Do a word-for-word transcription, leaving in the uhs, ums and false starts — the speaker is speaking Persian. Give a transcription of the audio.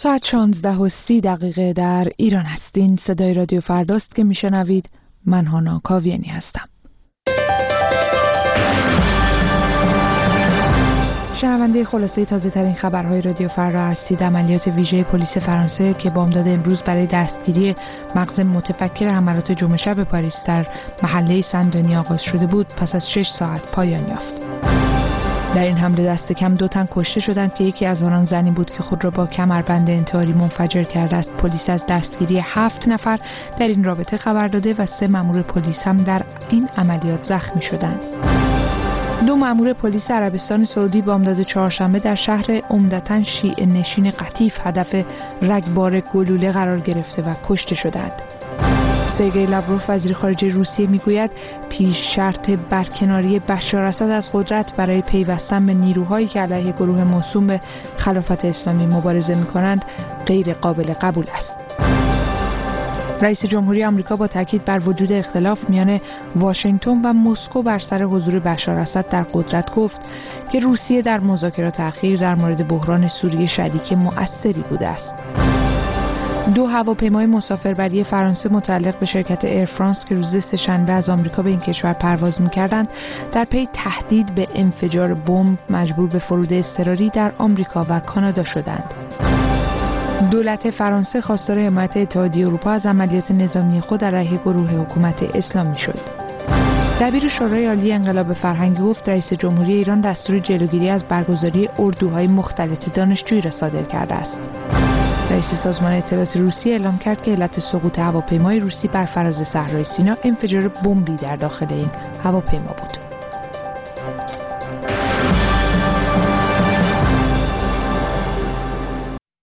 ساعت شانزده و سی دقیقه در ایران هستین. صدای رادیو فرداست که میشنوید. من هانا کاویانی هستم. شنونده خلاصه تازه ترین خبرهای رادیو فردا هستید. عملیات ویژه پلیس فرانسه که بامداد امروز برای دستگیری مغز متفکر حملات جمعه شب پاریس در محله سن دنی آغاز شده بود پس از شش ساعت پایان یافت. در این حمله دست کم دو تن کشته شدند که یکی از آنان زنی بود که خود را با کمربند انتحاری منفجر کرده است. پلیس از دستگیری هفت نفر در این رابطه خبر داده و سه مأمور پلیس هم در این عملیات زخمی شدند. دو مأمور پلیس عربستان سعودی بامداد چهارشنبه در شهر عمدتاً شیعه نشین قطیف هدف رگبار گلوله قرار گرفته و کشته شدند. سرگئی لاوروف وزیر خارجه روسیه میگوید پیش شرط برکناری بشار اسد از قدرت برای پیوستن به نیروهایی که علیه گروه موسوم به خلافت اسلامی مبارزه می‌کنند غیر قابل قبول است. رئیس جمهوری آمریکا با تاکید بر وجود اختلاف میان واشنگتن و مسکو بر سر حضور بشار اسد در قدرت گفت که روسیه در مذاکرات اخیر در مورد بحران سوریه شریک مؤثری بوده است. دو هواپیمای مسافربری فرانسه متعلق به شرکت ایر فرانس که روز سه‌شنبه از آمریکا به این کشور پرواز می‌کردند در پی تهدید به انفجار بمب مجبور به فرود اضطراری در آمریکا و کانادا شدند. دولت فرانسه خواستار حمایت اتحادیه اروپا از عملیات نظامی خود علیه گروه حکومت اسلامی شد. دبیر شورای عالی انقلاب فرهنگی گفت رئیس جمهوری ایران دستور جلوگیری از برگزاری اردوهای مختلط دانشجویی را صادر کرده است. رئیس سازمان اطلاعات روسیه اعلام کرد که علت سقوط هواپیمای روسی بر فراز صحرای سینا انفجار بمبی در داخل این هواپیما بود.